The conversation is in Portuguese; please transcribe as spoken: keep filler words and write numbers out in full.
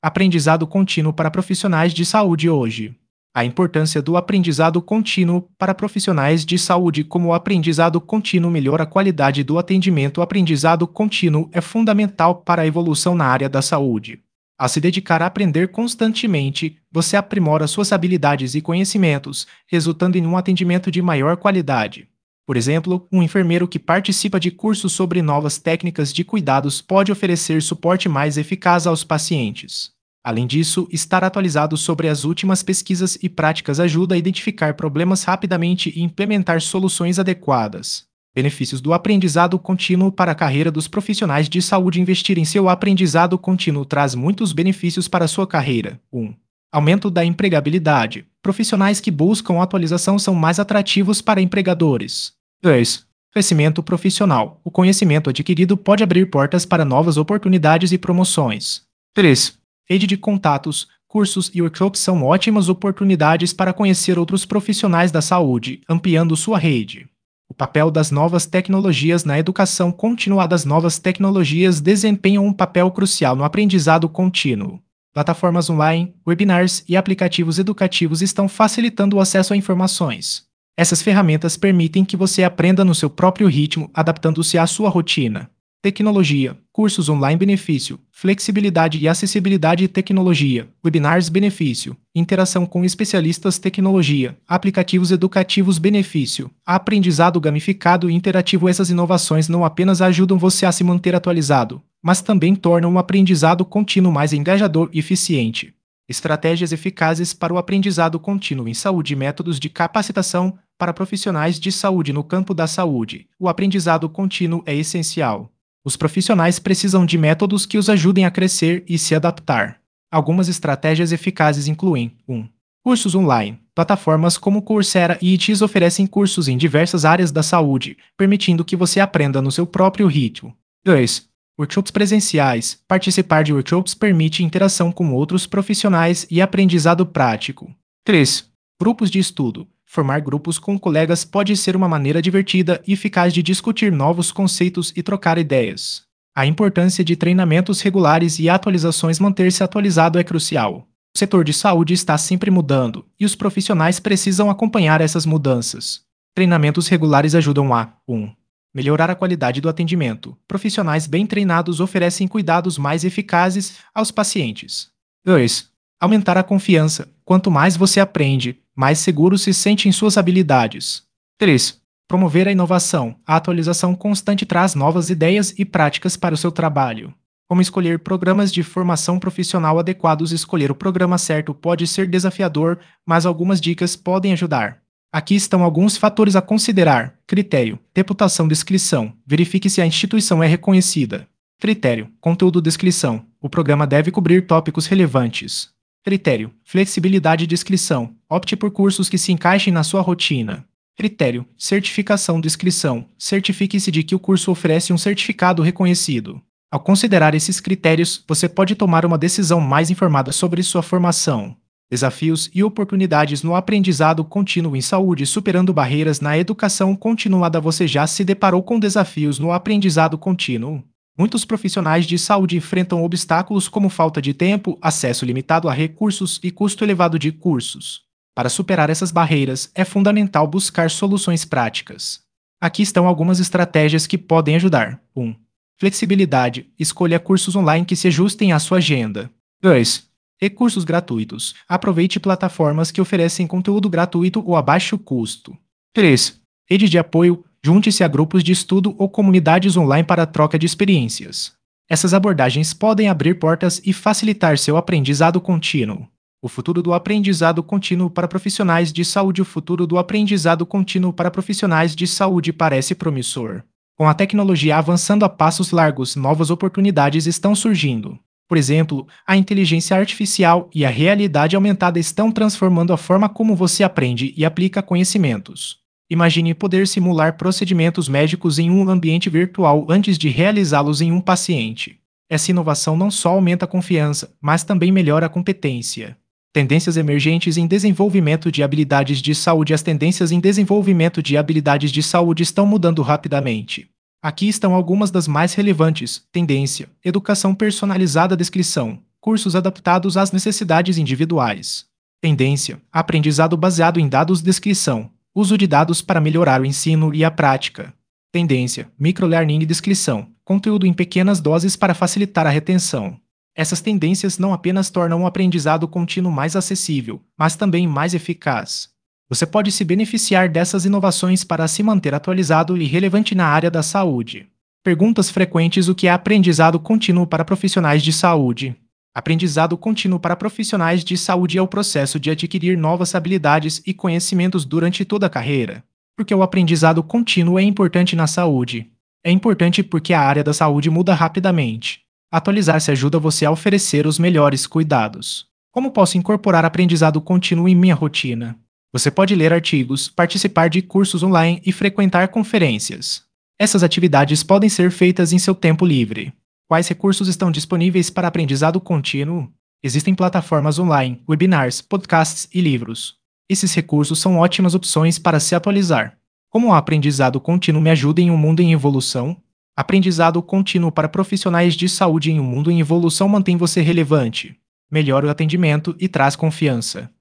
Aprendizado contínuo para profissionais de saúde hoje. A importância do aprendizado contínuo para profissionais de saúde. Como o aprendizado contínuo melhora a qualidade do atendimento, o aprendizado contínuo é fundamental para a evolução na área da saúde. Ao se dedicar a aprender constantemente, você aprimora suas habilidades e conhecimentos, resultando em um atendimento de maior qualidade. Por exemplo, um enfermeiro que participa de cursos sobre novas técnicas de cuidados pode oferecer suporte mais eficaz aos pacientes. Além disso, estar atualizado sobre as últimas pesquisas e práticas ajuda a identificar problemas rapidamente e implementar soluções adequadas. Benefícios do aprendizado contínuo para a carreira dos profissionais de saúde. Investir em seu aprendizado contínuo traz muitos benefícios para a sua carreira. um. Aumento da empregabilidade. Profissionais que buscam atualização são mais atrativos para empregadores. dois. Crescimento profissional. O conhecimento adquirido pode abrir portas para novas oportunidades e promoções. três. Rede de contatos. Cursos e workshops são ótimas oportunidades para conhecer outros profissionais da saúde, ampliando sua rede. O papel das novas tecnologias na educação continuada. As novas tecnologias desempenham um papel crucial no aprendizado contínuo. Plataformas online, webinars e aplicativos educativos estão facilitando o acesso a informações. Essas ferramentas permitem que você aprenda no seu próprio ritmo, adaptando-se à sua rotina. Tecnologia, cursos online. Benefício, flexibilidade e acessibilidade. Tecnologia, webinars. Benefício, interação com especialistas. Tecnologia, aplicativos educativos. Benefício, aprendizado gamificado e interativo. Essas inovações não apenas ajudam você a se manter atualizado, mas também tornam o aprendizado contínuo mais engajador e eficiente. Estratégias eficazes para o aprendizado contínuo em saúde. Métodos de capacitação para profissionais de saúde. No campo da saúde, o aprendizado contínuo é essencial. Os profissionais precisam de métodos que os ajudem a crescer e se adaptar. Algumas estratégias eficazes incluem: um. Cursos online. Plataformas como Coursera e I T S oferecem cursos em diversas áreas da saúde, permitindo que você aprenda no seu próprio ritmo. dois. Workshops presenciais. Participar de workshops permite interação com outros profissionais e aprendizado prático. três. Grupos de estudo. Formar grupos com colegas pode ser uma maneira divertida e eficaz de discutir novos conceitos e trocar ideias. A importância de treinamentos regulares e atualizações. Manter-se atualizado é crucial. O setor de saúde está sempre mudando, e os profissionais precisam acompanhar essas mudanças. Treinamentos regulares ajudam a: um. Melhorar a qualidade do atendimento. Profissionais bem treinados oferecem cuidados mais eficazes aos pacientes. dois. Aumentar a confiança. Quanto mais você aprende, mais seguro se sente em suas habilidades. três. Promover a inovação. A atualização constante traz novas ideias e práticas para o seu trabalho. Como escolher programas de formação profissional adequados. Escolher o programa certo pode ser desafiador, mas algumas dicas podem ajudar. Aqui estão alguns fatores a considerar. Critério: reputação de inscrição. Verifique se a instituição é reconhecida. Critério: conteúdo de inscrição. O programa deve cobrir tópicos relevantes. Critério: flexibilidade de inscrição. Opte por cursos que se encaixem na sua rotina. Critério: certificação de inscrição. Certifique-se de que o curso oferece um certificado reconhecido. Ao considerar esses critérios, você pode tomar uma decisão mais informada sobre sua formação. Desafios e oportunidades no aprendizado contínuo em saúde. Superando barreiras na educação continuada. Você já se deparou com desafios no aprendizado contínuo? Muitos profissionais de saúde enfrentam obstáculos como falta de tempo, acesso limitado a recursos e custo elevado de cursos. Para superar essas barreiras, é fundamental buscar soluções práticas. Aqui estão algumas estratégias que podem ajudar. um. Flexibilidade. Escolha cursos online que se ajustem à sua agenda. dois. Recursos gratuitos. Aproveite plataformas que oferecem conteúdo gratuito ou a baixo custo. três. Rede de apoio. Junte-se a grupos de estudo ou comunidades online para a troca de experiências. Essas abordagens podem abrir portas e facilitar seu aprendizado contínuo. O futuro do aprendizado contínuo para profissionais de saúde. O futuro do aprendizado contínuo para profissionais de saúde parece promissor. Com a tecnologia avançando a passos largos, novas oportunidades estão surgindo. Por exemplo, a inteligência artificial e a realidade aumentada estão transformando a forma como você aprende e aplica conhecimentos. Imagine poder simular procedimentos médicos em um ambiente virtual antes de realizá-los em um paciente. Essa inovação não só aumenta a confiança, mas também melhora a competência. Tendências emergentes em desenvolvimento de habilidades de saúde. As tendências em desenvolvimento de habilidades de saúde estão mudando rapidamente. Aqui estão algumas das mais relevantes. Tendência: educação personalizada. Descrição: cursos adaptados às necessidades individuais. Tendência: aprendizado baseado em dados, descrição, uso de dados para melhorar o ensino e a prática. Tendência: microlearning e descrição, conteúdo em pequenas doses para facilitar a retenção. Essas tendências não apenas tornam o aprendizado contínuo mais acessível, mas também mais eficaz. Você pode se beneficiar dessas inovações para se manter atualizado e relevante na área da saúde. Perguntas frequentes: o que é aprendizado contínuo para profissionais de saúde? Aprendizado contínuo para profissionais de saúde é o processo de adquirir novas habilidades e conhecimentos durante toda a carreira. Por que o aprendizado contínuo é importante na saúde? É importante porque a área da saúde muda rapidamente. Atualizar-se ajuda você a oferecer os melhores cuidados. Como posso incorporar aprendizado contínuo em minha rotina? Você pode ler artigos, participar de cursos online e frequentar conferências. Essas atividades podem ser feitas em seu tempo livre. Quais recursos estão disponíveis para aprendizado contínuo? Existem plataformas online, webinars, podcasts e livros. Esses recursos são ótimas opções para se atualizar. Como o aprendizado contínuo me ajuda em um mundo em evolução? Aprendizado contínuo para profissionais de saúde em um mundo em evolução mantém você relevante, melhora o atendimento e traz confiança.